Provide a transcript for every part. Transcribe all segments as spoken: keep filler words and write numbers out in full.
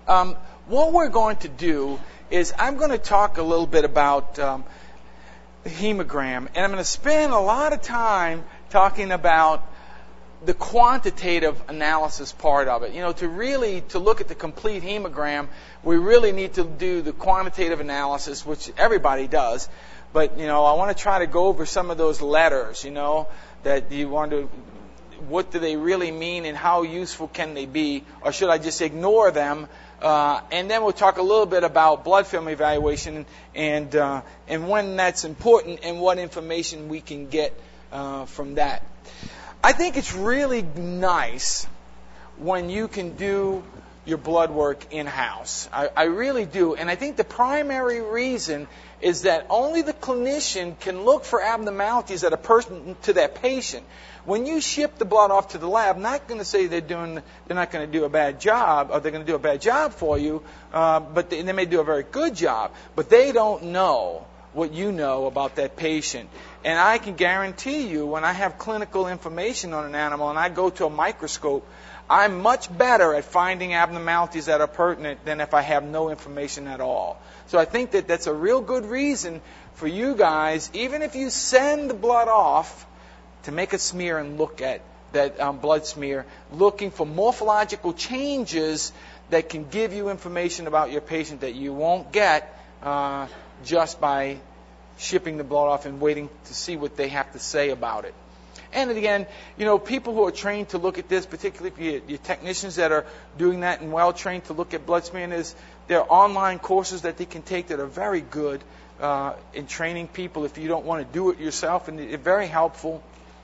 Um, what we're going to do is I'm going to talk a little bit about um, the hemogram, and I'm going to spend a lot of time talking about the quantitative analysis part of it. You know, to really to look at the complete hemogram, we really need to do the quantitative analysis, which everybody does. But, you know, I want to try to go over some of those letters, you know, that you want to, what do they really mean and how useful can they be? Or should I just ignore them? Uh, and then we'll talk a little bit about blood film evaluation and uh, and when that's important and what information we can get uh, from that. I think it's really nice when you can do your blood work in-house. I, I really do. And I think the primary reason is that only the clinician can look for abnormalities at a person to that patient. When you ship the blood off to the lab, I'm not going to say they're doing, they're not going to do a bad job, or they're going to do a bad job for you, uh, but they, they may do a very good job. But they don't know what you know about that patient. And I can guarantee you, when I have clinical information on an animal and I go to a microscope, I'm much better at finding abnormalities that are pertinent than if I have no information at all. So I think that that's a real good reason for you guys, even if you send the blood off, to make a smear and look at that um, blood smear, looking for morphological changes that can give you information about your patient that you won't get uh, just by shipping the blood off and waiting to see what they have to say about it. And again, you know, people who are trained to look at this, particularly your, your technicians that are doing that and well trained to look at blood smearing, is there are online courses that they can take that are very good uh, in training people if you don't want to do it yourself, and they're very helpful.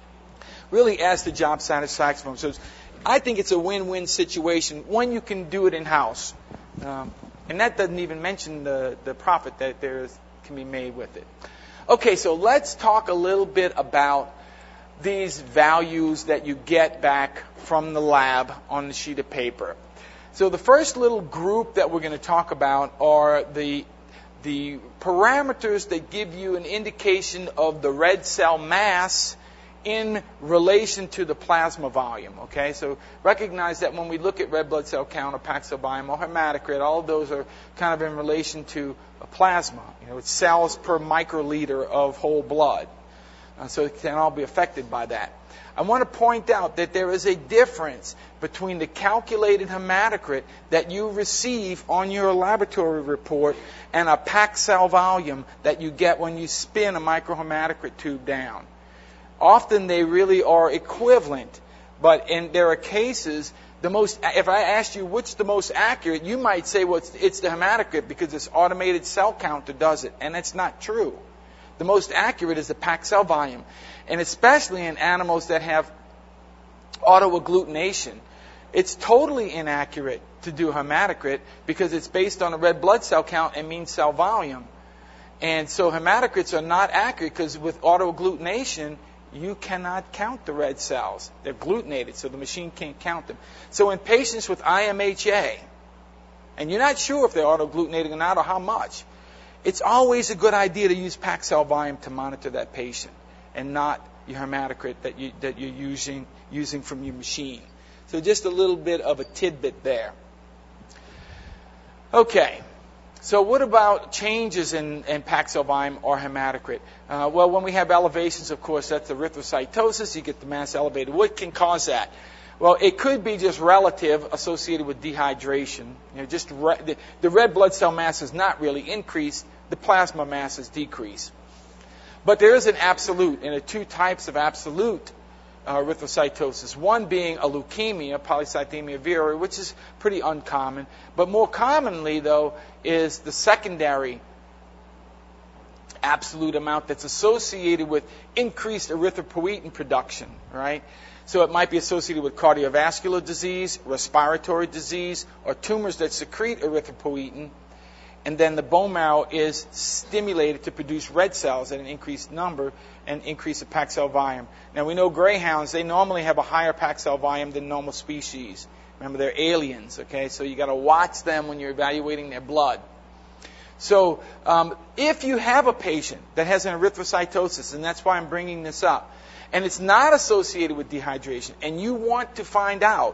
Really adds to job satisfaction for them. So it's, I think it's a win-win situation when you can do it in-house. Um, and that doesn't even mention the, the profit that there is, can be made with it. Okay, so let's talk a little bit about these values that you get back from the lab on the sheet of paper. So the first little group that we're going to talk about are the the parameters that give you an indication of the red cell mass in relation to the plasma volume. Okay, so recognize that when we look at red blood cell count or Pax cell volume or hematocrit, all of those are kind of in relation to a plasma. You know, it's cells per microliter of whole blood. Uh, so it can all be affected by that. I want to point out that there is a difference between the calculated hematocrit that you receive on your laboratory report and a Pax cell volume that you get when you spin a microhematocrit tube down. Often they really are equivalent, but in, there are cases, the most, if I asked you what's the most accurate, you might say, well, it's, it's the hematocrit because this automated cell counter does it, and it's not true. The most accurate is the Pax cell volume, and especially in animals that have autoagglutination. It's totally inaccurate to do hematocrit because it's based on a red blood cell count and mean cell volume. And so hematocrits are not accurate because with autoagglutination, you cannot count the red cells. They're glutenated, so the machine can't count them. So in patients with I M H A, and you're not sure if they're autoagglutinating or not or how much, it's always a good idea to use Pax cell volume to monitor that patient and not your hematocrit that, you, that you're using, using from your machine. So just a little bit of a tidbit there. Okay. So what about changes in, in Pax cell volume or hematocrit? Uh, well, when we have elevations, of course, that's erythrocytosis. You get the mass elevated. What can cause that? Well, it could be just relative, associated with dehydration. You know, just re- the, the red blood cell mass is not really increased. The plasma mass is decreased. But there is an absolute, and there are two types of absolute uh, erythrocytosis. One being a leukemia, polycythemia vera, which is pretty uncommon. But more commonly, though, is the secondary absolute amount that's associated with increased erythropoietin production, right? So it might be associated with cardiovascular disease, respiratory disease, or tumors that secrete erythropoietin. And then the bone marrow is stimulated to produce red cells at an increased number and increase the Pax cell volume. Now we know greyhounds, they normally have a higher Pax cell volume than normal species. Remember, they're aliens, okay? So you got to watch them when you're evaluating their blood. So um, if you have a patient that has an erythrocytosis, and that's why I'm bringing this up, and it's not associated with dehydration, and you want to find out,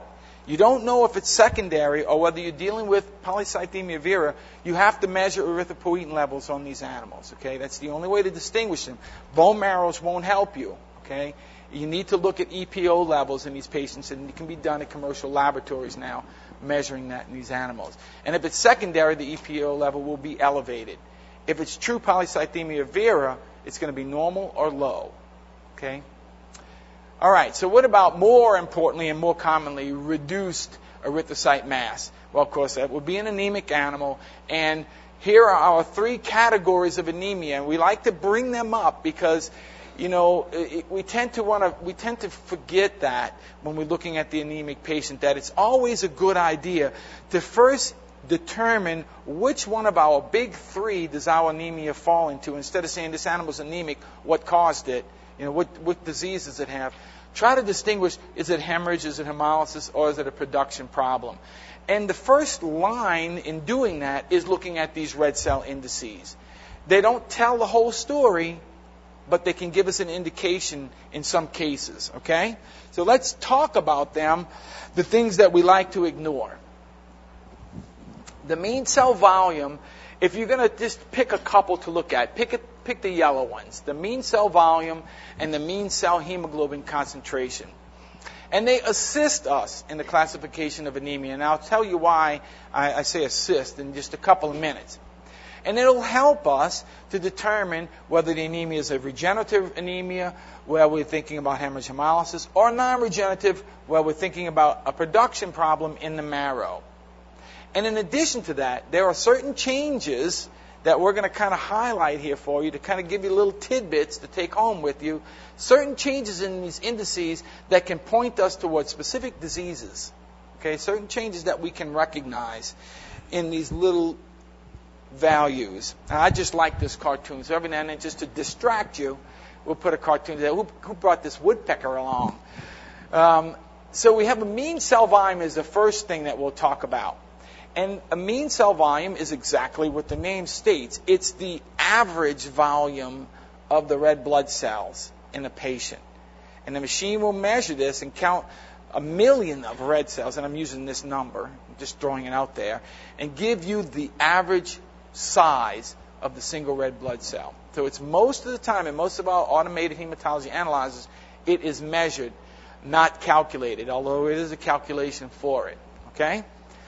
You don't know if it's secondary or whether you're dealing with polycythemia vera. You have to measure erythropoietin levels on these animals. Okay, that's the only way to distinguish them. Bone marrows won't help you. Okay, you need to look at E P O levels in these patients, and it can be done at commercial laboratories now, measuring that in these animals. And if it's secondary, the E P O level will be elevated. If it's true polycythemia vera, it's going to be normal or low. Okay. All right, so what about more importantly and more commonly, reduced erythrocyte mass? Well, of course, that would be an anemic animal. And here are our three categories of anemia. And we like to bring them up because, you know, it, we tend to want to we tend to forget that when we're looking at the anemic patient, that it's always a good idea to first determine which one of our big three does our anemia fall into. Instead of saying this animal's anemic, what caused it? You know, what, what disease does it have? Try to distinguish, is it hemorrhage, is it hemolysis, or is it a production problem? And the first line in doing that is looking at these red cell indices. They don't tell the whole story, but they can give us an indication in some cases, okay? So let's talk about them, the things that we like to ignore. The mean cell volume, if you're going to just pick a couple to look at, pick it. Pick the yellow ones, the mean cell volume and the mean cell hemoglobin concentration. And they assist us in the classification of anemia. And I'll tell you why I, I say assist in just a couple of minutes. And it'll help us to determine whether the anemia is a regenerative anemia, where we're thinking about hemorrhage hemolysis, or non-regenerative, where we're thinking about a production problem in the marrow. And in addition to that, there are certain changes that we're going to kind of highlight here for you to kind of give you little tidbits to take home with you. Certain changes in these indices that can point us towards specific diseases. Okay, certain changes that we can recognize in these little values. Now, I just like this cartoon, so every now and then, just to distract you, we'll put a cartoon there. Who, who brought this woodpecker along? Um, so we have a mean cell volume is the first thing that we'll talk about. And a mean cell volume is exactly what the name states. It's the average volume of the red blood cells in a patient. And the machine will measure this and count a million of red cells, and I'm using this number, I'm just throwing it out there, and give you the average size of the single red blood cell. So it's most of the time, in most of our automated hematology analyzers, it is measured, not calculated, although it is a calculation for it. Okay?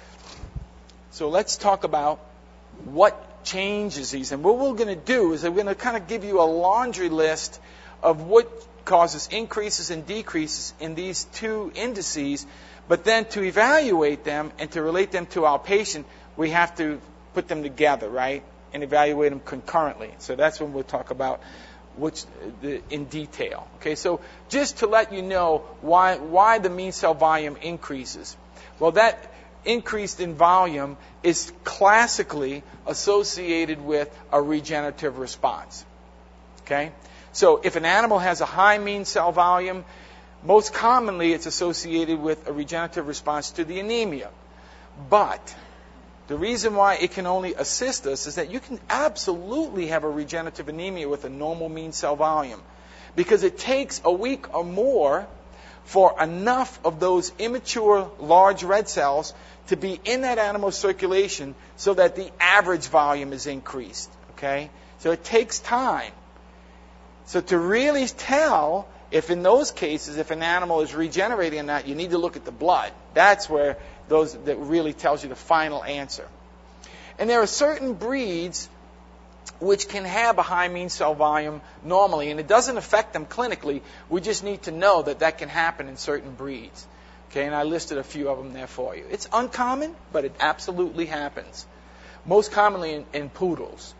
So let's talk about what changes these. And what we're going to do is we're going to kind of give you a laundry list of what causes increases and decreases in these two indices. But then to evaluate them and to relate them to our patient, we have to put them together, right? And evaluate them concurrently. So that's when we'll talk about which the, in detail. Okay, so just to let you know why why the mean cell volume increases. Well, that increased in volume is classically associated with a regenerative response. Okay? So if an animal has a high mean cell volume, most commonly it's associated with a regenerative response to the anemia. But the reason why it can only assist us is that you can absolutely have a regenerative anemia with a normal mean cell volume, because it takes a week or more for enough of those immature large red cells to be in that animal's circulation so that the average volume is increased. Okay? So it takes time. So to really tell if in those cases, if an animal is regenerating or not, you need to look at the blood. That's where those that really tells you the final answer. And there are certain breeds which can have a high mean cell volume normally, and it doesn't affect them clinically. We just need to know that that can happen in certain breeds. Okay, and I listed a few of them there for you. It's uncommon, but it absolutely happens. Most commonly in, in poodles.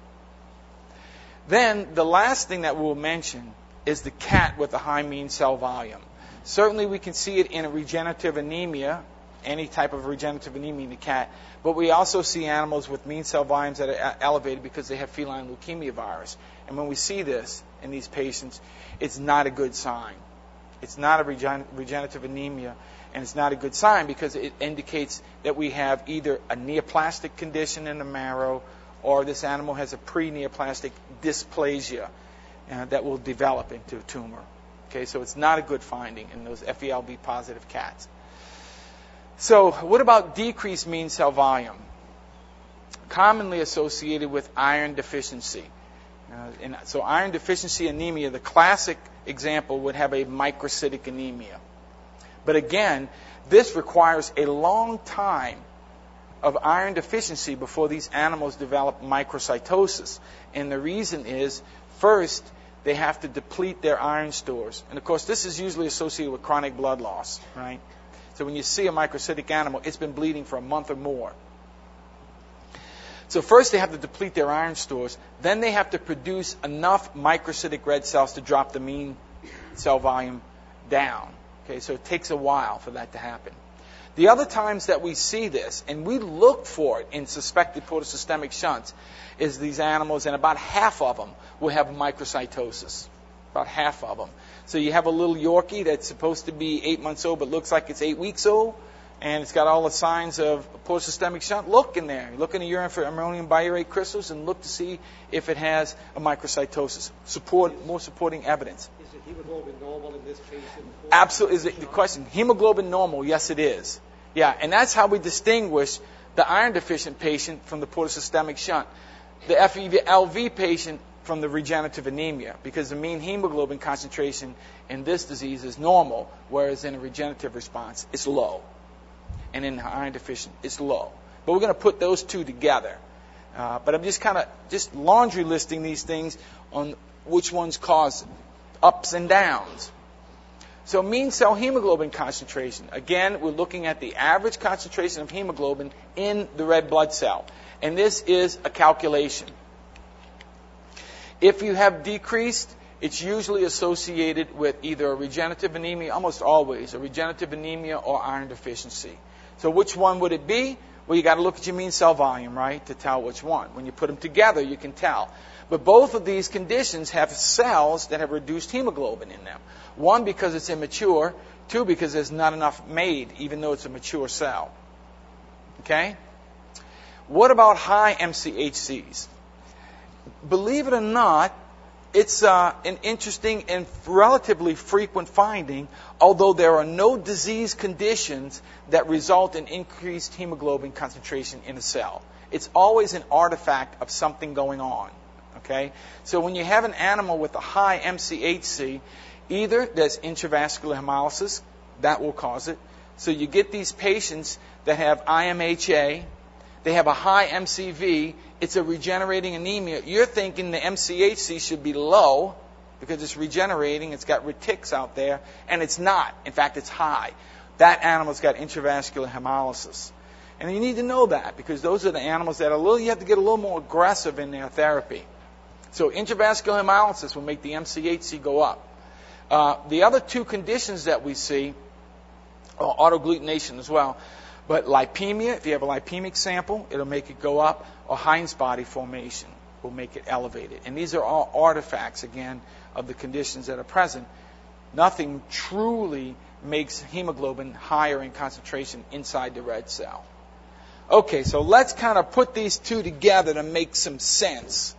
Then the last thing that we'll mention is the cat with a high mean cell volume. Certainly we can see it in a regenerative anemia, any type of regenerative anemia in the cat, but we also see animals with mean cell volumes that are elevated because they have feline leukemia virus. And when we see this in these patients, it's not a good sign. It's not a regen- regenerative anemia, and it's not a good sign because it indicates that we have either a neoplastic condition in the marrow or this animal has a pre-neoplastic dysplasia uh, that will develop into a tumor. Okay, so it's not a good finding in those F E L B positive cats. So what about decreased mean cell volume? Commonly associated with iron deficiency. Uh, and so iron deficiency anemia, the classic example would have a microcytic anemia. But again, this requires a long time of iron deficiency before these animals develop microcytosis. And the reason is, first, they have to deplete their iron stores. And of course, this is usually associated with chronic blood loss, right? So when you see a microcytic animal, it's been bleeding for a month or more. So first they have to deplete their iron stores. Then they have to produce enough microcytic red cells to drop the mean cell volume down. Okay, so it takes a while for that to happen. The other times that we see this, and we look for it in suspected portosystemic shunts, is these animals, and about half of them will have microcytosis. About half of them. So you have a little Yorkie that's supposed to be eight months old, but looks like it's eight weeks old, and it's got all the signs of portosystemic shunt. Look in there. Look in the urine for ammonium biurate crystals and look to see if it has a microcytosis. Support, more supporting evidence. Is it hemoglobin normal in this case? Absolutely. Is it the question? Hemoglobin normal? Yes, it is. Yeah, and that's how we distinguish the iron deficient patient from the portosystemic shunt. The F E L V patient from the regenerative anemia, because the mean hemoglobin concentration in this disease is normal, whereas in a regenerative response, it's low. And in iron deficient, it's low. But we're going to put those two together. Uh, but I'm just kind of just laundry listing these things on which ones cause ups and downs. So mean cell hemoglobin concentration. Again, we're looking at the average concentration of hemoglobin in the red blood cell. And this is a calculation. If you have decreased, it's usually associated with either a regenerative anemia, almost always, a regenerative anemia or iron deficiency. So which one would it be? Well, you got to look at your mean cell volume, right, to tell which one. When you put them together, you can tell. But both of these conditions have cells that have reduced hemoglobin in them. One, because it's immature. Two, because there's not enough made, even though it's a mature cell. Okay? What about high M C H Cs? Believe it or not, it's uh, an interesting and relatively frequent finding, although there are no disease conditions that result in increased hemoglobin concentration in a cell. It's always an artifact of something going on. Okay? So when you have an animal with a high M C H C, either there's intravascular hemolysis, that will cause it. So you get these patients that have I M H A, they have a high M C V, it's a regenerating anemia. You're thinking the M C H C should be low because it's regenerating, it's got retics out there, and it's not. In fact, it's high. That animal's got intravascular hemolysis. And you need to know that because those are the animals that are a little, you have to get a little more aggressive in their therapy. So intravascular hemolysis will make the M C H C go up. Uh, the other two conditions that we see, or autoagglutination as well, but lipemia, if you have a lipemic sample, it'll make it go up, or Heinz body formation will make it elevated. And these are all artifacts, again, of the conditions that are present. Nothing truly makes hemoglobin higher in concentration inside the red cell. Okay, so let's kind of put these two together to make some sense.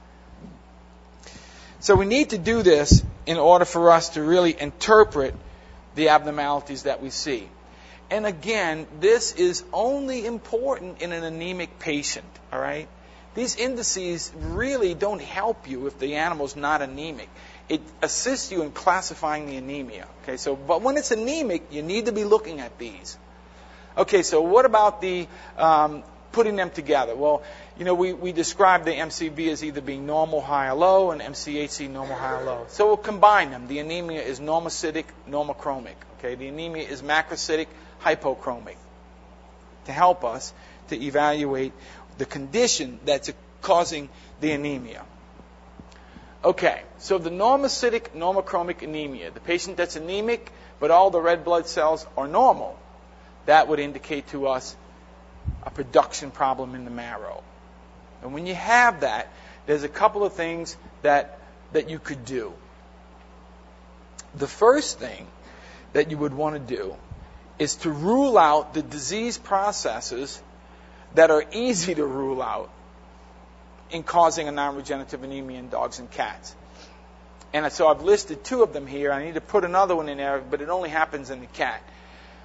So we need to do this in order for us to really interpret the abnormalities that we see. And again, this is only important in an anemic patient, all right? These indices really don't help you if the animal's not anemic. It assists you in classifying the anemia, okay? So, but when it's anemic, you need to be looking at these. Okay, so what about the um, putting them together? Well, you know, we, we describe the M C V as either being normal, high, or low, and M C H C normal, high, or low. So we'll combine them. The anemia is normocytic, normochromic, okay? The anemia is macrocytic, hypochromic, to help us to evaluate the condition that's causing the anemia. Okay, so the normocytic, normochromic anemia, the patient that's anemic, but all the red blood cells are normal, that would indicate to us a production problem in the marrow. And when you have that, there's a couple of things that, that you could do. The first thing that you would want to do is to rule out the disease processes that are easy to rule out in causing a non-regenerative anemia in dogs and cats. And so I've listed two of them here. I need to put another one in there, but it only happens in the cat.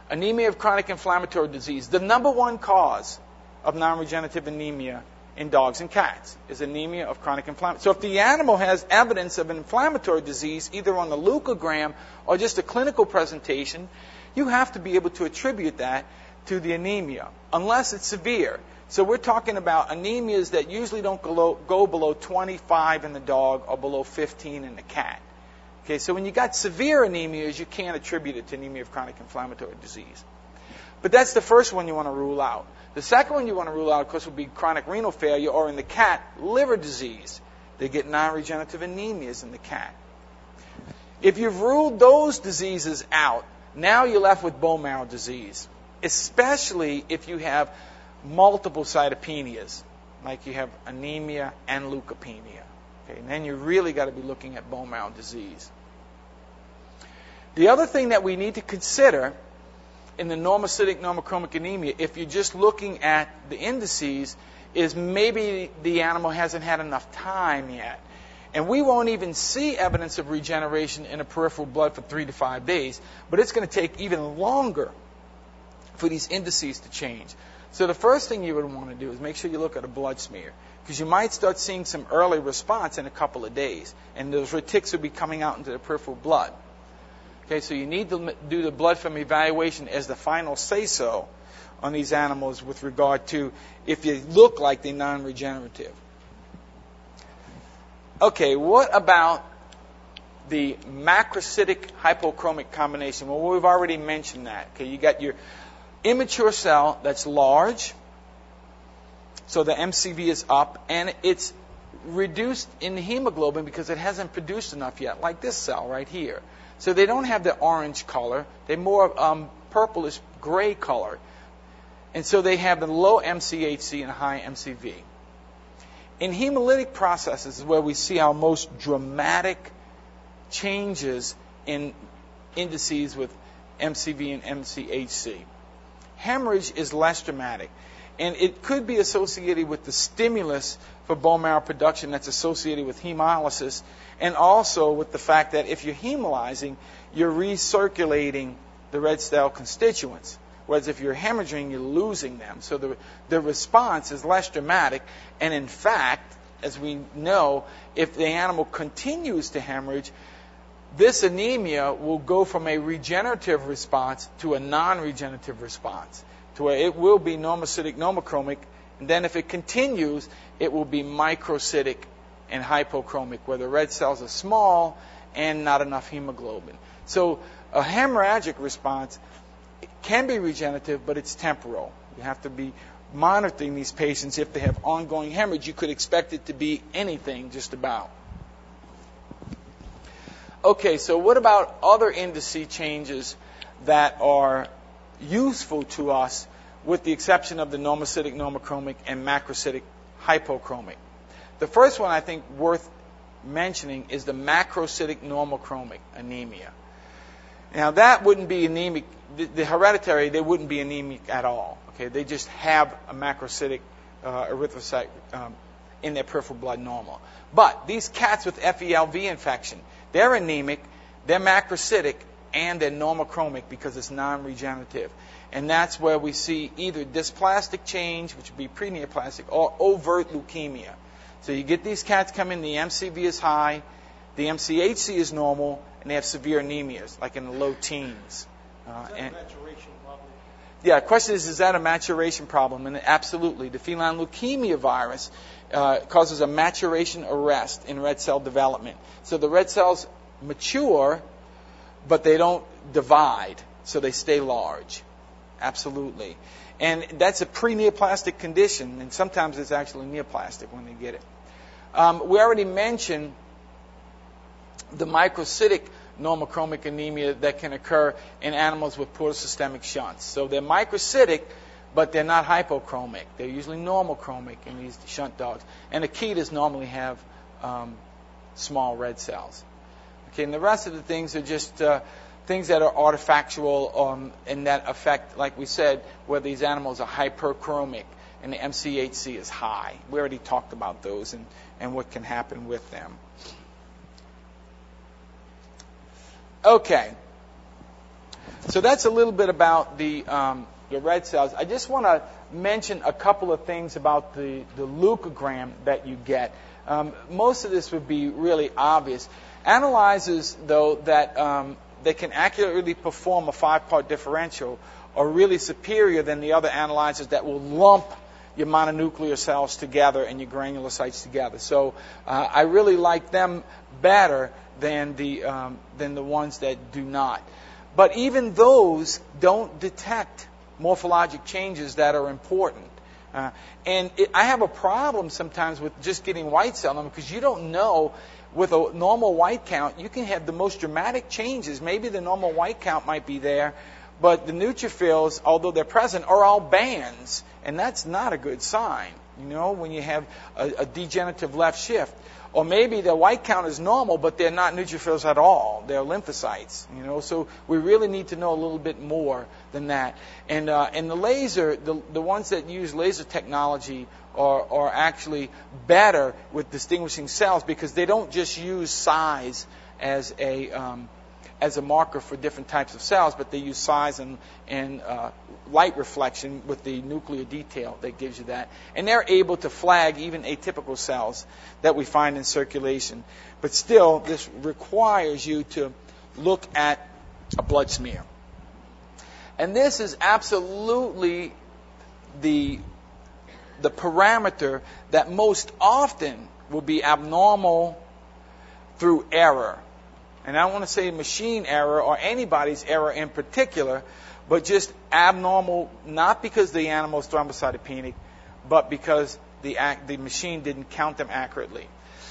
Anemia of chronic inflammatory disease. The number one cause of non-regenerative anemia in dogs and cats is anemia of chronic inflammatory. So if the animal has evidence of an inflammatory disease, either on the leukogram or just a clinical presentation, you have to be able to attribute that to the anemia, unless it's severe. So we're talking about anemias that usually don't go, go below twenty-five in the dog or below fifteen in the cat. Okay, so when you got severe anemias, you can't attribute it to anemia of chronic inflammatory disease. But that's the first one you want to rule out. The second one you want to rule out, of course, would be chronic renal failure, or in the cat, liver disease. They get non-regenerative anemias in the cat. If you've ruled those diseases out, now you're left with bone marrow disease, especially if you have multiple cytopenias, like you have anemia and leukopenia. Okay, and then you really got to be looking at bone marrow disease. The other thing that we need to consider in the normocytic normochromic anemia, if you're just looking at the indices, is maybe the animal hasn't had enough time yet. And we won't even see evidence of regeneration in a peripheral blood for three to five days, but it's going to take even longer for these indices to change. So the first thing you would want to do is make sure you look at a blood smear, because you might start seeing some early response in a couple of days, and those retics will be coming out into the peripheral blood. Okay, so you need to do the blood film evaluation as the final say-so on these animals with regard to if they look like they're non-regenerative. Okay, what about the macrocytic hypochromic combination? Well, we've already mentioned that. Okay, you got your immature cell that's large, so the M C V is up, and it's reduced in hemoglobin because it hasn't produced enough yet, like this cell right here. So they don't have the orange color. They're more um, purplish gray color. And so they have the low M C H C and high M C V. In hemolytic processes is where we see our most dramatic changes in indices with M C V and M C H C. Hemorrhage is less dramatic. And it could be associated with the stimulus for bone marrow production that's associated with hemolysis, and also with the fact that if you're hemolyzing, you're recirculating the red cell constituents. Whereas if you're hemorrhaging, you're losing them. So the, the response is less dramatic. And in fact, as we know, if the animal continues to hemorrhage, this anemia will go from a regenerative response to a non-regenerative response, to where it will be normocytic normochromic, and then if it continues, it will be microcytic and hypochromic, where the red cells are small and not enough hemoglobin. So a hemorrhagic response can be regenerative, but it's temporal. You have to be monitoring these patients. If they have ongoing hemorrhage, you could expect it to be anything just about. Okay, so what about other indice changes that are useful to us, with the exception of the normocytic normochromic and macrocytic hypochromic? The first one I think worth mentioning is the macrocytic normochromic anemia. Now that wouldn't be anemic. The, the hereditary, they wouldn't be anemic at all. Okay, they just have a macrocytic uh, erythrocyte um, in their peripheral blood normal. But these cats with F E L V infection, they're anemic, they're macrocytic, and they're normochromic because it's non-regenerative. And that's where we see either dysplastic change, which would be preneoplastic, or overt leukemia. So you get these cats come in, the M C V is high, the M C H C is normal, and they have severe anemias, like in the low teens. Uh, is that and, a maturation problem? Yeah, the question is, is that a maturation problem? And absolutely. The feline leukemia virus uh, causes a maturation arrest in red cell development. So the red cells mature, but they don't divide, so they stay large. Absolutely. And that's a pre-neoplastic condition, and sometimes it's actually neoplastic when they get it. Um, we already mentioned the microcytic normochromic anemia that can occur in animals with portosystemic shunts. So they're microcytic, but they're not hypochromic. They're usually normochromic in these shunt dogs. And Aquitas normally have um, small red cells. Okay, and the rest of the things are just uh, things that are artifactual um, and that affect, like we said, whether these animals are hyperchromic and the M C H C is high. We already talked about those and, and what can happen with them. Okay. So that's a little bit about the um, the red cells. I just want to mention a couple of things about the, the leukogram that you get. Um, most of this would be really obvious. Analyzers, though, that um, they can accurately perform a five-part differential are really superior than the other analyzers that will lump your mononuclear cells together and your granulocytes together. So uh, I really like them better than the um, than the ones that do not. But even those don't detect morphologic changes that are important. Uh, and it, I have a problem sometimes with just getting white cell numbers because you don't know. With a normal white count, you can have the most dramatic changes. Maybe the normal white count might be there, but the neutrophils, although they're present, are all bands, and that's not a good sign, you know, when you have a, a degenerative left shift. Or maybe the white count is normal, but they're not neutrophils at all. They're lymphocytes, you know. So we really need to know a little bit more than that. And uh, and the laser, the the ones that use laser technology are are actually better with distinguishing cells because they don't just use size as a um, as a marker for different types of cells, but they use size and and uh, light reflection with the nuclear detail that gives you that. And they're able to flag even atypical cells that we find in circulation. But still, this requires you to look at a blood smear. And this is absolutely the, the parameter that most often will be abnormal through error. And I don't want to say machine error or anybody's error in particular, but just abnormal, not because the animal is thrombocytopenic, but because the the machine didn't count them accurately.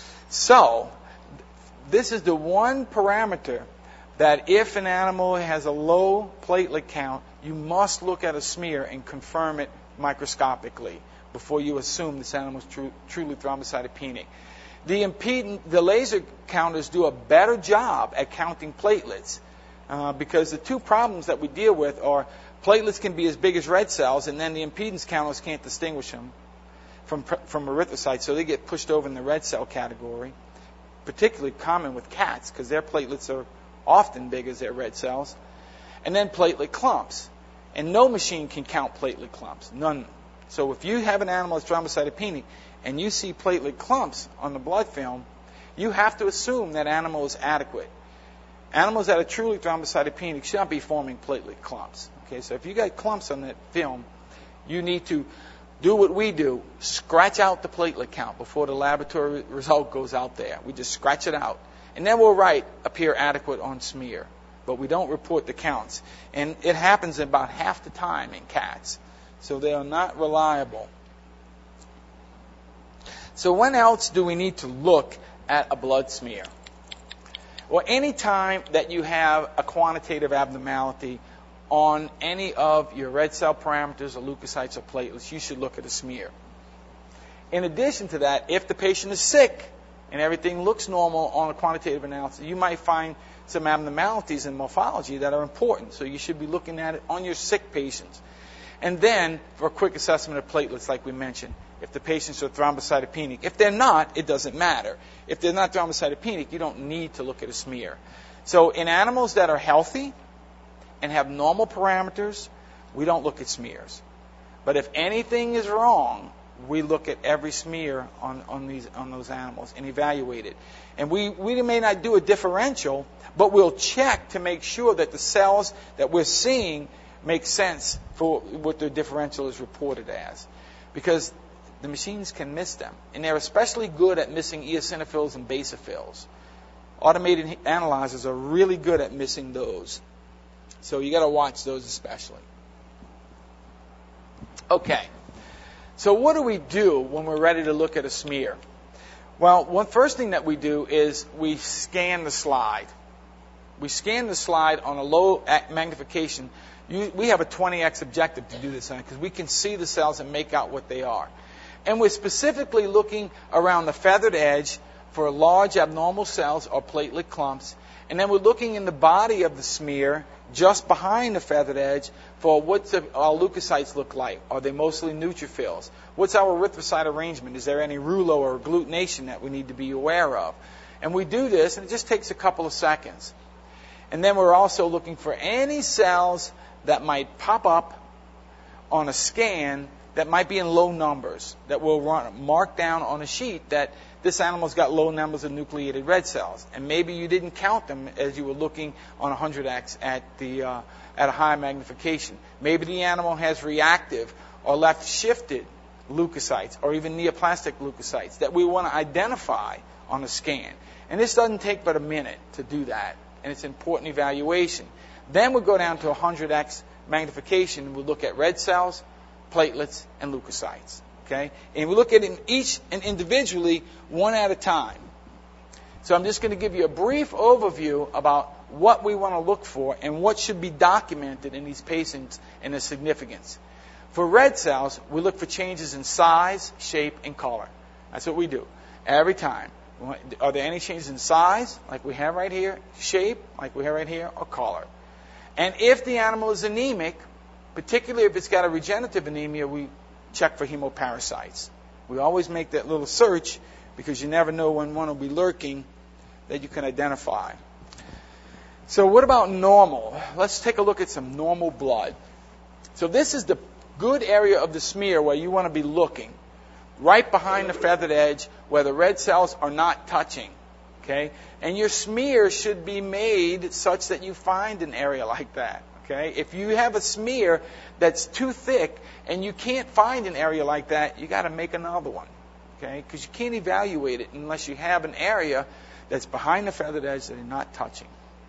So, this is the one parameter that if an animal has a low platelet count, you must look at a smear and confirm it microscopically before you assume this animal is tru- truly thrombocytopenic. The impedance, the laser counters do a better job at counting platelets uh, because the two problems that we deal with are platelets can be as big as red cells, and then the impedance counters can't distinguish them from from erythrocytes, so they get pushed over in the red cell category. Particularly common with cats because their platelets are often big as their red cells. And then platelet clumps, and no machine can count platelet clumps, none. So if you have an animal that's thrombocytopenic and you see platelet clumps on the blood film, you have to assume that animal is adequate. Animals that are truly thrombocytopenic should not be forming platelet clumps. Okay, so if you got clumps on that film, you need to do what we do, scratch out the platelet count before the laboratory result goes out there. We just scratch it out. And then we'll write appear adequate on smear. But we don't report the counts. And it happens about half the time in cats. So they are not reliable. So when else do we need to look at a blood smear? Well, any time that you have a quantitative abnormality on any of your red cell parameters or leukocytes or platelets, you should look at a smear. In addition to that, if the patient is sick and everything looks normal on a quantitative analysis, you might find some abnormalities in morphology that are important. So you should be looking at it on your sick patients. And then, for a quick assessment of platelets, like we mentioned, if the patients are thrombocytopenic. If they're not, it doesn't matter. If they're not thrombocytopenic, you don't need to look at a smear. So in animals that are healthy and have normal parameters, we don't look at smears. But if anything is wrong, we look at every smear on, on these on those animals and evaluate it. And we, we may not do a differential, but we'll check to make sure that the cells that we're seeing make sense for what the differential is reported as. Because the machines can miss them. And they're especially good at missing eosinophils and basophils. Automated analyzers are really good at missing those. So you got to watch those especially. Okay. So what do we do when we're ready to look at a smear? Well, one first thing that we do is we scan the slide. We scan the slide on a low magnification. You, we have a twenty x objective to do this on because we can see the cells and make out what they are. And we're specifically looking around the feathered edge for large abnormal cells or platelet clumps. And then we're looking in the body of the smear just behind the feathered edge for what's the, our leukocytes look like. Are they mostly neutrophils? What's our erythrocyte arrangement? Is there any rouleau or agglutination that we need to be aware of? And we do this, and it just takes a couple of seconds. And then we're also looking for any cells that might pop up on a scan that might be in low numbers, that will run, mark down on a sheet that this animal's got low numbers of nucleated red cells. And maybe you didn't count them as you were looking on one hundred X at, the, uh, at a high magnification. Maybe the animal has reactive or left-shifted leukocytes or even neoplastic leukocytes that we want to identify on a scan. And this doesn't take but a minute to do that, and it's important evaluation. Then we'll go down to one hundred X magnification, and we'll look at red cells, platelets, and leukocytes. Okay? And we look at them each and individually, one at a time. So I'm just going to give you a brief overview about what we want to look for and what should be documented in these patients and their significance. For red cells, we look for changes in size, shape, and color. That's what we do every time. Are there any changes in size, like we have right here, shape, like we have right here, or color? And if the animal is anemic, particularly if it's got a regenerative anemia, we check for hemoparasites. We always make that little search because you never know when one will be lurking that you can identify. So what about normal? Let's take a look at some normal blood. So this is the good area of the smear where you want to be looking, right behind the feathered edge where the red cells are not touching. Okay? And your smear should be made such that you find an area like that. Okay? If you have a smear that's too thick and you can't find an area like that, you got to make another one. Okay? Because you can't evaluate it unless you have an area that's behind the feathered edge that you're not touching.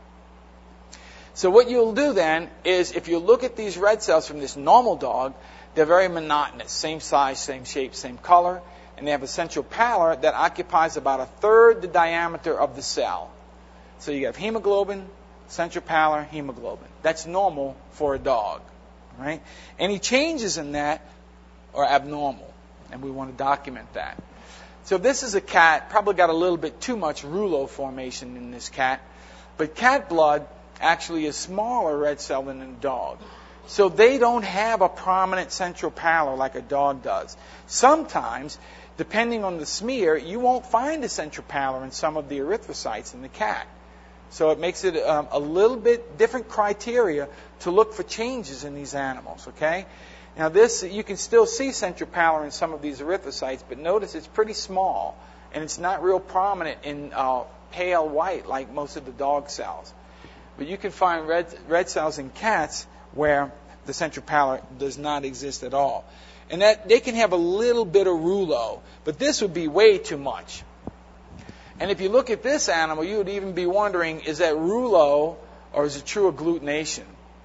So what you'll do then is if you look at these red cells from this normal dog, they're very monotonous, same size, same shape, same color, and they have a central pallor that occupies about a third the diameter of the cell. So you have hemoglobin, central pallor, hemoglobin. That's normal for a dog, right? Any changes in that are abnormal, and we want to document that. So this is a cat, probably got a little bit too much rouleau formation in this cat, but cat blood actually is smaller red cell than in a dog. So they don't have a prominent central pallor like a dog does. Sometimes, depending on the smear, you won't find a central pallor in some of the erythrocytes in the cat. So it makes it um, a little bit different criteria to look for changes in these animals, okay? Now this, you can still see central pallor in some of these erythrocytes, but notice it's pretty small, and it's not real prominent in uh, pale white like most of the dog cells. But you can find red, red cells in cats where the central pallor does not exist at all. And that they can have a little bit of rouleau, but this would be way too much. And if you look at this animal, you would even be wondering, is that rouleau or is it true agglutination?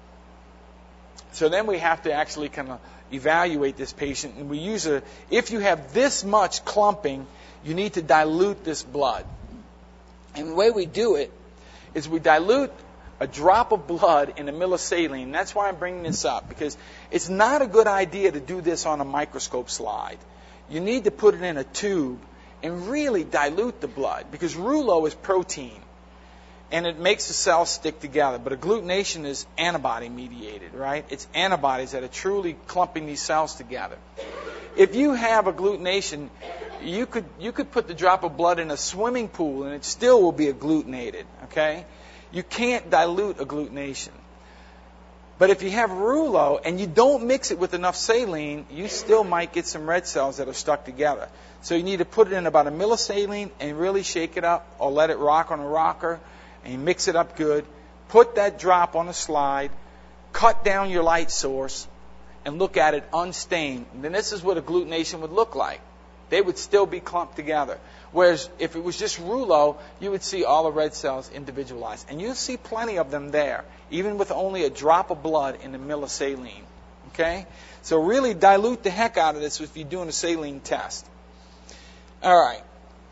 So then we have to actually kind of evaluate this patient. And we use a, if you have this much clumping, you need to dilute this blood. And the way we do it is we dilute a drop of blood in a millisaline. That's why I'm bringing this up, because it's not a good idea to do this on a microscope slide. You need to put it in a tube and really dilute the blood, because rouleau is protein, and it makes the cells stick together. But agglutination is antibody-mediated, right? It's antibodies that are truly clumping these cells together. If you have agglutination, you could you could put the drop of blood in a swimming pool, and it still will be agglutinated, okay? You can't dilute agglutination. But if you have rouleau and you don't mix it with enough saline, you still might get some red cells that are stuck together. So you need to put it in about a millisaline and really shake it up, or let it rock on a rocker, and you mix it up good. Put that drop on a slide, cut down your light source, and look at it unstained. And then this is what agglutination would look like. They would still be clumped together. Whereas if it was just rouleau, you would see all the red cells individualized. And you'll see plenty of them there, even with only a drop of blood in the millisaline. Okay? So really dilute the heck out of this if you're doing a saline test. All right.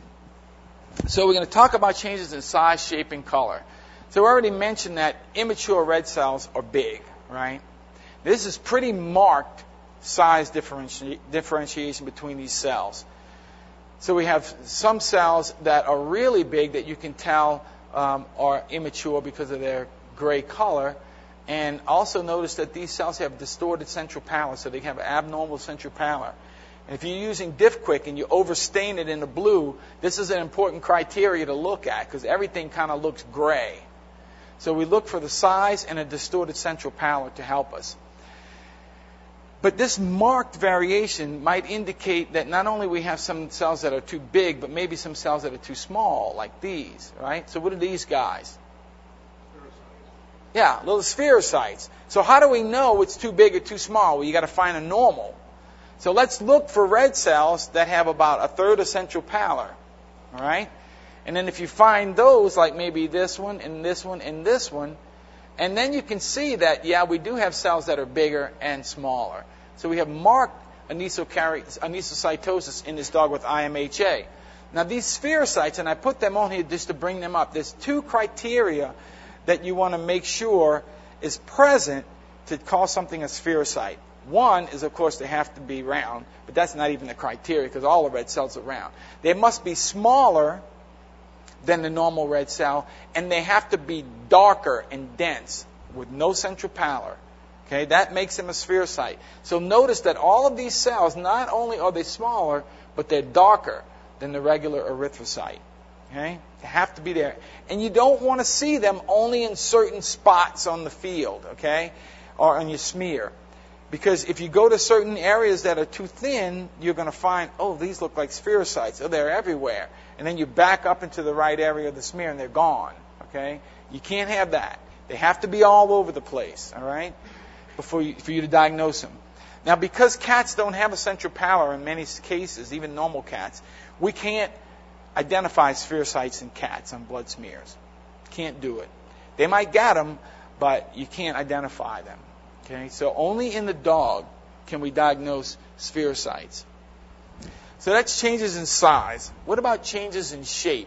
So we're going to talk about changes in size, shape, and color. So I already mentioned that immature red cells are big, right? This is pretty marked size differenti- differentiation between these cells. So we have some cells that are really big that you can tell um, are immature because of their gray color. And also notice that these cells have distorted central pallor, so they have abnormal central pallor. And if you're using DiffQuick and you overstain it in the blue, this is an important criteria to look at, because everything kind of looks gray. So we look for the size and a distorted central pallor to help us. But this marked variation might indicate that not only we have some cells that are too big, but maybe some cells that are too small, like these, right? So what are these guys? Yeah, little spherocytes. So how do we know it's too big or too small? Well, you got to find a normal. So let's look for red cells that have about a third of central pallor, all right? And then if you find those, like maybe this one and this one and this one, and then you can see that, yeah, we do have cells that are bigger and smaller. So we have marked anisocytosis in this dog with I M H A. Now these spherocytes, and I put them on here just to bring them up, there's two criteria that you want to make sure is present to call something a spherocyte. One is, of course, they have to be round, but that's not even the criteria because all the red cells are round. They must be smaller than the normal red cell, and they have to be darker and dense with no central pallor. Okay, that makes them a spherocyte. So notice that all of these cells, not only are they smaller, but they're darker than the regular erythrocyte. Okay, they have to be there. And you don't want to see them only in certain spots on the field, okay, or on your smear. Because if you go to certain areas that are too thin, you're going to find, oh, these look like spherocytes. Oh, they're everywhere. And then you back up into the right area of the smear and they're gone. Okay? You can't have that. They have to be all over the place, all right, before you, for you to diagnose them. Now, because cats don't have a central pallor in many cases, even normal cats, we can't identify spherocytes in cats on blood smears. Can't do it. They might get them, but you can't identify them. Okay, so only in the dog can we diagnose spherocytes. So that's changes in size. What about changes in shape?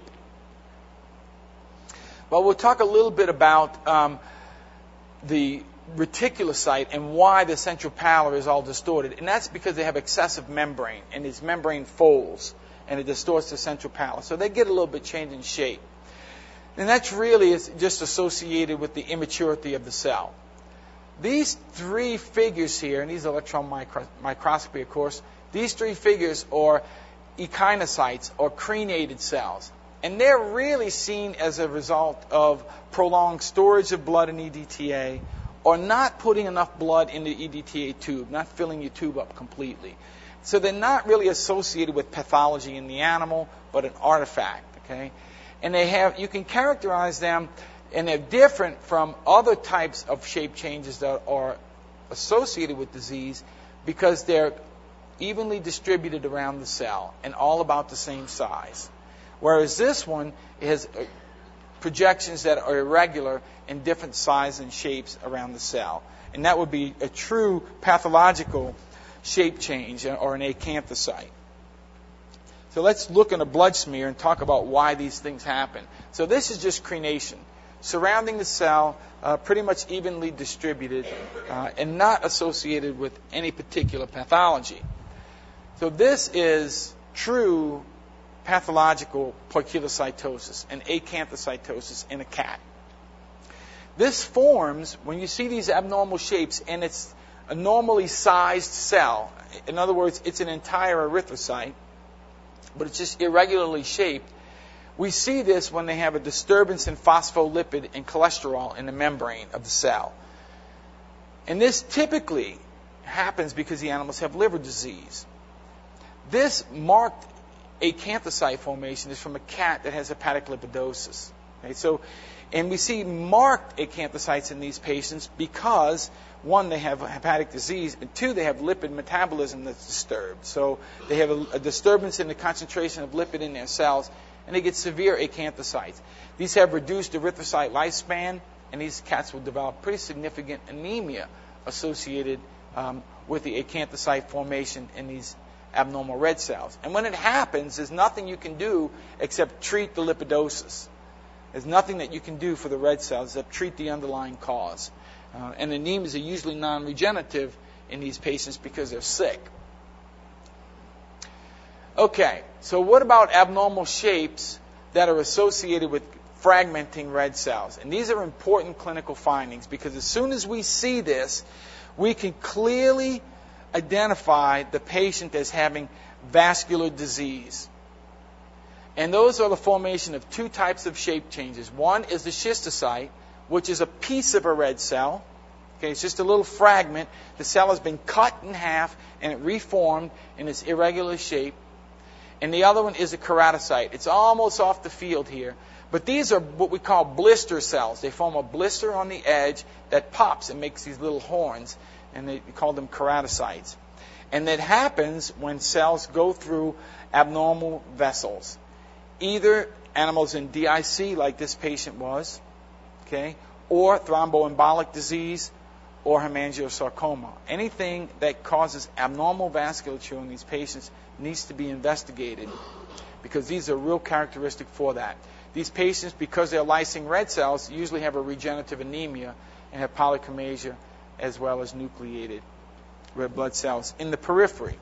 Well, we'll talk a little bit about um, the reticulocyte and why the central pallor is all distorted. And that's because they have excessive membrane, and it's membrane folds, and it distorts the central pallor. So they get a little bit change in shape. And that's really just associated with the immaturity of the cell. These three figures here, and these electron micro- microscopy, of course, these three figures are echinocytes, or crenated cells. And they're really seen as a result of prolonged storage of blood in E D T A, or not putting enough blood in the E D T A tube, not filling your tube up completely. So they're not really associated with pathology in the animal, but an artifact, okay? And they have, you can characterize them, and they're different from other types of shape changes that are associated with disease because they're evenly distributed around the cell and all about the same size. Whereas this one has projections that are irregular in different sizes and shapes around the cell. And that would be a true pathological shape change or an acanthocyte. So let's look in a blood smear and talk about why these things happen. So this is just crenation, surrounding the cell, uh, pretty much evenly distributed, uh, and not associated with any particular pathology. So this is true pathological poikilocytosis, an acanthocytosis in a cat. This forms when you see these abnormal shapes, and it's a normally sized cell. In other words, it's an entire erythrocyte, but it's just irregularly shaped. We see this when they have a disturbance in phospholipid and cholesterol in the membrane of the cell. And this typically happens because the animals have liver disease. This marked acanthocyte formation is from a cat that has hepatic lipidosis. Okay, so, and we see marked acanthocytes in these patients because, one, they have hepatic disease, and two, they have lipid metabolism that's disturbed. So they have a, a disturbance in the concentration of lipid in their cells, and they get severe acanthocytes. These have reduced erythrocyte lifespan, and these cats will develop pretty significant anemia associated um, with the acanthocyte formation in these abnormal red cells. And when it happens, there's nothing you can do except treat the lipidosis. There's nothing that you can do for the red cells except treat the underlying cause. Uh, and anemias are usually non-regenerative in these patients because they're sick. Okay, so what about abnormal shapes that are associated with fragmenting red cells? And these are important clinical findings because as soon as we see this, we can clearly identify the patient as having vascular disease. And those are the formation of two types of shape changes. One is the schistocyte, which is a piece of a red cell. Okay, it's just a little fragment. The cell has been cut in half and it reformed in its irregular shape. And the other one is a keratocyte. It's almost off the field here. But these are what we call blister cells. They form a blister on the edge that pops and makes these little horns, and they call them keratocytes. And that happens when cells go through abnormal vessels. Either animals in D I C, like this patient was, okay, or thromboembolic disease, or hemangiosarcoma. Anything that causes abnormal vasculature in these patients needs to be investigated, because these are real characteristic for that. These patients, because they're lysing red cells, usually have a regenerative anemia and have polycythemia as well as nucleated red blood cells in the periphery.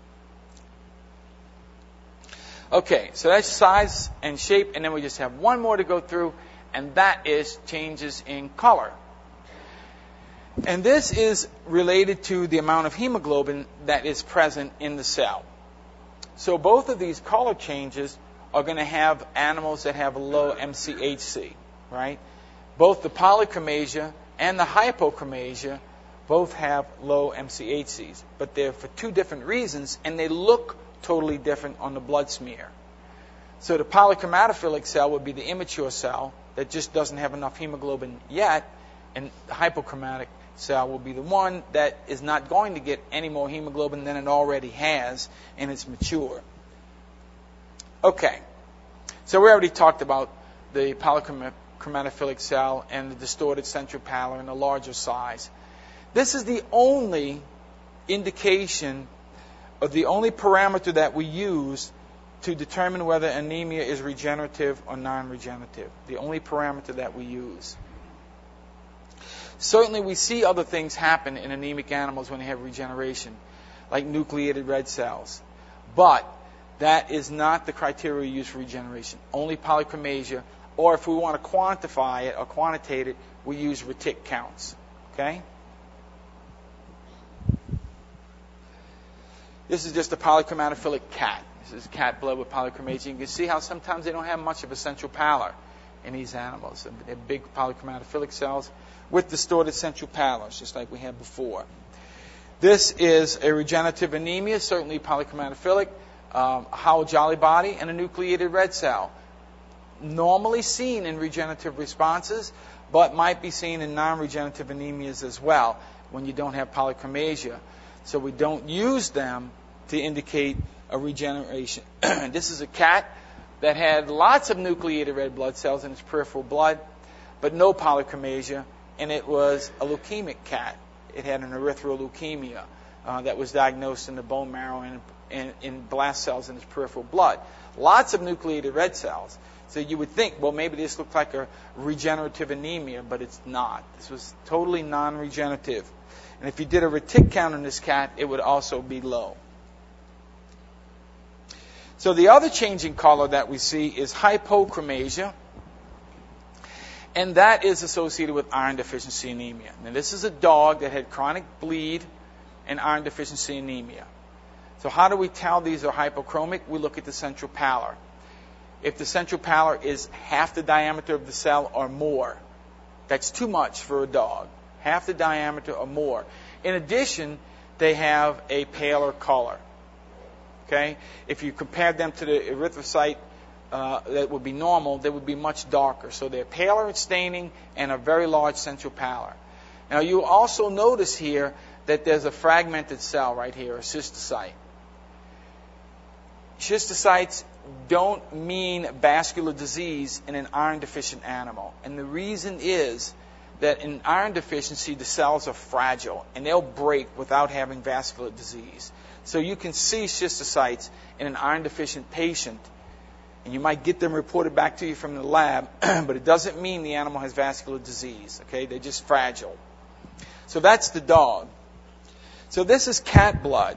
Okay, so that's size and shape, and then we just have one more to go through, and that is changes in color. And this is related to the amount of hemoglobin that is present in the cell. So both of these color changes are going to have animals that have a low M C H C, right? Both the polychromasia and the hypochromasia both have low M C H Cs, but they're for two different reasons, and they look totally different on the blood smear. So the polychromatophilic cell would be the immature cell that just doesn't have enough hemoglobin yet, and the hypochromatic cell will be the one that is not going to get any more hemoglobin than it already has, and it's mature. Okay, so we already talked about the polychromatophilic cell and the distorted central pallor and the larger size. This is the only indication, or the only parameter that we use to determine whether anemia is regenerative or non-regenerative. The only parameter that we use. Certainly we see other things happen in anemic animals when they have regeneration, like nucleated red cells. But that is not the criteria we use for regeneration. Only polychromasia, or if we want to quantify it or quantitate it, we use retic counts. Okay? This is just a polychromatophilic cat. This is cat blood with polychromasia. You can see how sometimes they don't have much of a central pallor in these animals. They're big polychromatophilic cells with distorted central pallors, just like we had before. This is a regenerative anemia, certainly polychromatophilic, um, Howell Jolly body, and a nucleated red cell. Normally seen in regenerative responses, but might be seen in non-regenerative anemias as well when you don't have polychromasia. So we don't use them to indicate a regeneration. This is a cat that had lots of nucleated red blood cells in its peripheral blood, but no polychromasia, and it was a leukemic cat. It had an erythroleukemia uh, that was diagnosed in the bone marrow and in, in blast cells in its peripheral blood. Lots of nucleated red cells. So you would think, well, maybe this looked like a regenerative anemia, but it's not. This was totally non-regenerative. And if you did a retic count in this cat, it would also be low. So the other change in color that we see is hypochromasia, and that is associated with iron deficiency anemia. Now, this is a dog that had chronic bleed and iron deficiency anemia. So how do we tell these are hypochromic? We look at the central pallor. If the central pallor is half the diameter of the cell or more, that's too much for a dog. Half the diameter or more. In addition, they have a paler color. Okay? If you compare them to the erythrocyte uh, that would be normal, they would be much darker. So they're paler in staining and a very large central pallor. Now you also notice here that there's a fragmented cell right here, a schistocyte. Schistocytes don't mean vascular disease in an iron deficient animal. And the reason is that in iron deficiency, the cells are fragile and they'll break without having vascular disease. So you can see schistocytes in an iron deficient patient, and you might get them reported back to you from the lab, but it doesn't mean the animal has vascular disease. Okay, they're just fragile. So that's the dog. So this is cat blood.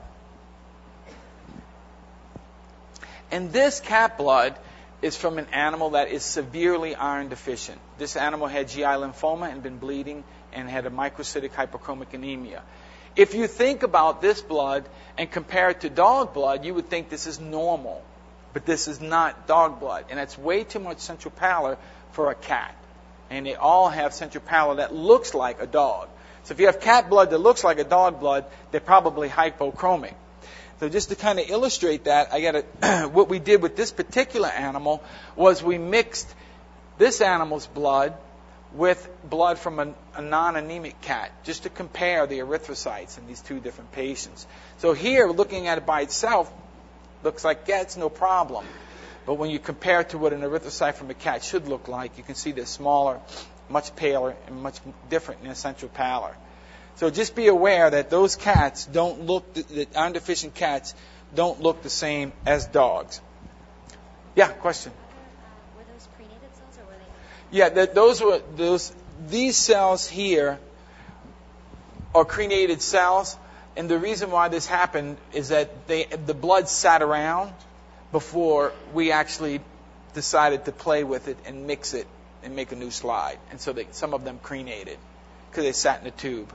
And this cat blood is from an animal that is severely iron deficient. This animal had G I lymphoma and been bleeding and had a microcytic hypochromic anemia. If you think about this blood and compare it to dog blood, you would think this is normal. But this is not dog blood. And it's way too much central pallor for a cat. And they all have central pallor that looks like a dog. So if you have cat blood that looks like a dog blood, they're probably hypochromic. So just to kind of illustrate that, I got to, what we did with this particular animal was we mixed this animal's blood with blood from a, a non-anemic cat, just to compare the erythrocytes in these two different patients. So here, looking at it by itself, looks like, yeah, it's no problem. But when you compare it to what an erythrocyte from a cat should look like, you can see they're smaller, much paler, and much different in their central pallor. So just be aware that those cats don't look, the iron deficient cats don't look the same as dogs. Yeah, question. Uh, were those prenated cells or were they? Yeah, that those were those. These cells here are crenated cells, and the reason why this happened is that they the blood sat around before we actually decided to play with it and mix it and make a new slide, and so they, some of them crenated because they sat in a tube.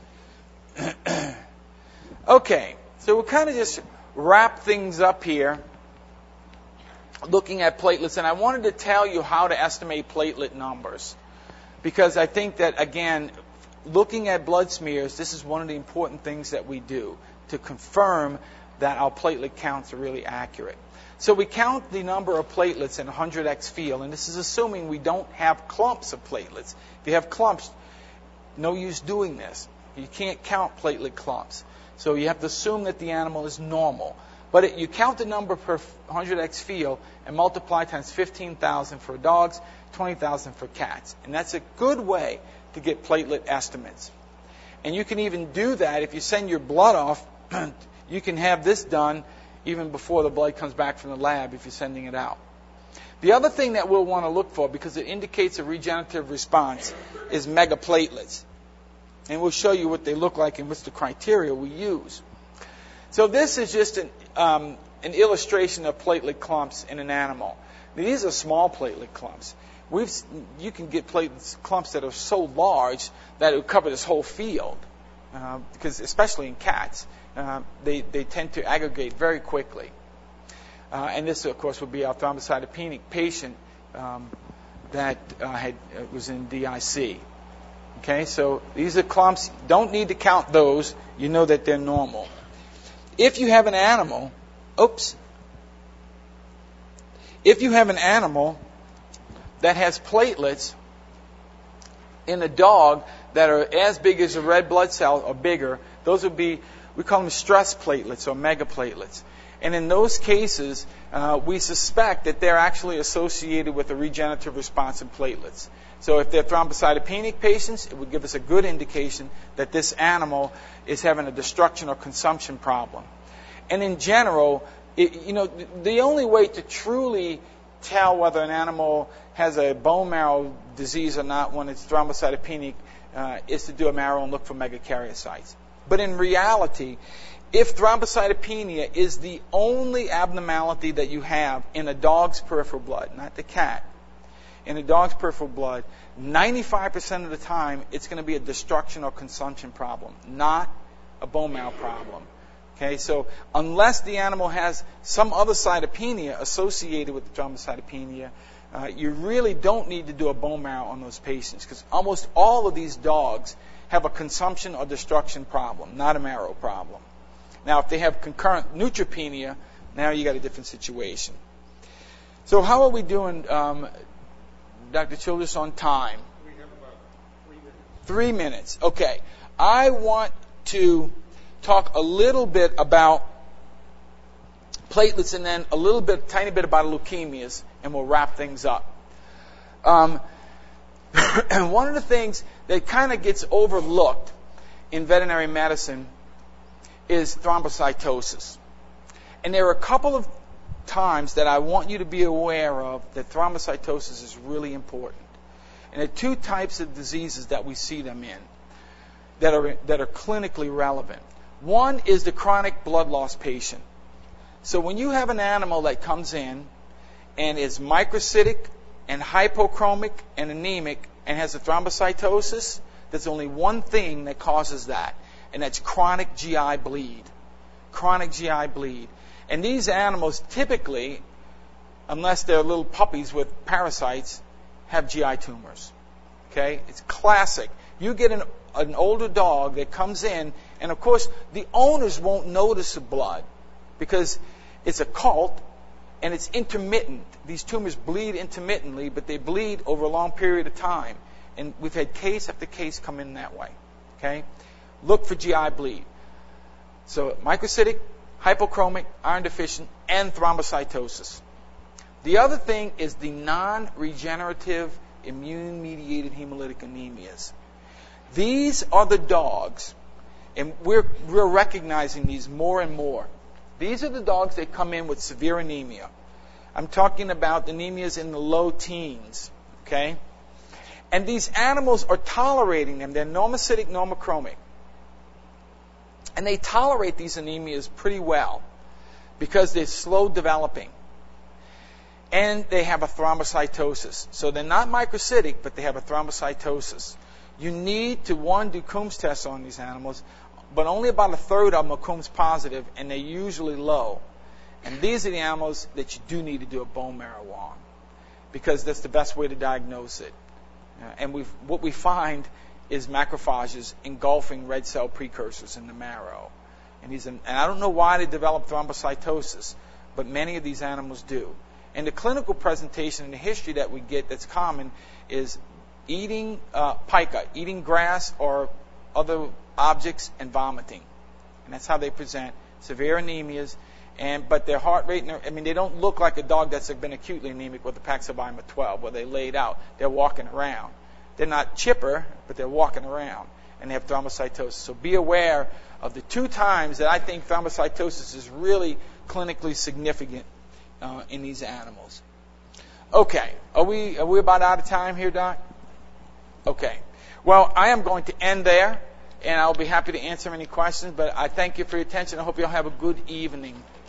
Okay, so we'll kind of just wrap things up here looking at platelets, and I wanted to tell you how to estimate platelet numbers, because I think that, again, looking at blood smears, this is one of the important things that we do to confirm that our platelet counts are really accurate. So we count the number of platelets in one hundred x field, and this is assuming we don't have clumps of platelets. If you have clumps, no use doing this. You can't count platelet clumps. So you have to assume that the animal is normal. But it, you count the number per one hundred x field and multiply times fifteen thousand for dogs, twenty thousand for cats. And that's a good way to get platelet estimates. And you can even do that if you send your blood off. You can have this done even before the blood comes back from the lab if you're sending it out. The other thing that we'll want to look for, because it indicates a regenerative response, is megaplatelets. And we'll show you what they look like and what's the criteria we use. So this is just an, um, an illustration of platelet clumps in an animal. These are small platelet clumps. We've, you can get platelet clumps that are so large that it would cover this whole field, uh, because especially in cats, uh, they, they tend to aggregate very quickly. Uh, and this, of course, would be our thrombocytopenic patient um, that uh, had uh, was in D I C. Okay, so these are clumps. Don't need to count those. You know that they're normal. If you have an animal, oops. If you have an animal that has platelets in a dog that are as big as a red blood cell or bigger, those would be, we call them stress platelets or megaplatelets. And in those cases, uh, we suspect that they're actually associated with a regenerative response in platelets. So if they're thrombocytopenic patients, it would give us a good indication that this animal is having a destruction or consumption problem. And in general, it, you know, the only way to truly tell whether an animal has a bone marrow disease or not when it's thrombocytopenic uh, is to do a marrow and look for megakaryocytes. But in reality, if thrombocytopenia is the only abnormality that you have in a dog's peripheral blood, not the cat, in a dog's peripheral blood, ninety-five percent of the time, it's going to be a destruction or consumption problem, not a bone marrow problem. Okay, so unless the animal has some other cytopenia associated with the thrombocytopenia, uh, you really don't need to do a bone marrow on those patients, because almost all of these dogs have a consumption or destruction problem, not a marrow problem. Now, if they have concurrent neutropenia, now you got a different situation. So how are we doing, um, Doctor Childress, on time? We have about three minutes. Three minutes. Okay. I want to talk a little bit about platelets and then a little bit, tiny bit about leukemias, and we'll wrap things up. Um, and one of the things that kind of gets overlooked in veterinary medicine is thrombocytosis. And there are a couple of times that I want you to be aware of that thrombocytosis is really important. And there are two types of diseases that we see them in that are, that are clinically relevant. One is the chronic blood loss patient. So when you have an animal that comes in and is microcytic and hypochromic and anemic and has a thrombocytosis, there's only one thing that causes that, and that's chronic G I bleed. Chronic G I bleed. And these animals typically, unless they're little puppies with parasites, have G I tumors. Okay? It's classic. You get an, an older dog that comes in, and of course, the owners won't notice the blood because it's a cult and it's intermittent. These tumors bleed intermittently, but they bleed over a long period of time. And we've had case after case come in that way. Okay? Look for G I bleed. So microcytic, hypochromic, iron deficient, and thrombocytosis. The other thing is the non-regenerative immune-mediated hemolytic anemias. These are the dogs, and we're, we're recognizing these more and more. These are the dogs that come in with severe anemia. I'm talking about anemias in the low teens, okay? And these animals are tolerating them. They're normocytic, normochromic. And they tolerate these anemias pretty well because they're slow developing. And they have a thrombocytosis. So they're not microcytic, but they have a thrombocytosis. You need to, one, do Coombs tests on these animals, but only about a third of them are Coombs positive, and they're usually low. And these are the animals that you do need to do a bone marrow on because that's the best way to diagnose it. Uh, and we've, what we find is macrophages engulfing red cell precursors in the marrow. And, these, and I don't know why they develop thrombocytosis, but many of these animals do. And the clinical presentation and the history that we get that's common is eating uh, pica, eating grass or other objects, and vomiting. And that's how they present. Severe anemias. And, but their heart rate, I mean, they don't look like a dog that's been acutely anemic with the Paxlovid twelve, where they laid out. They're walking around. They're not chipper, but they're walking around. And they have thrombocytosis. So be aware of the two times that I think thrombocytosis is really clinically significant uh, in these animals. Okay. Are we, are we about out of time here, Doc? Okay. Well, I am going to end there, and I'll be happy to answer any questions, but I thank you for your attention. I hope you'll have a good evening.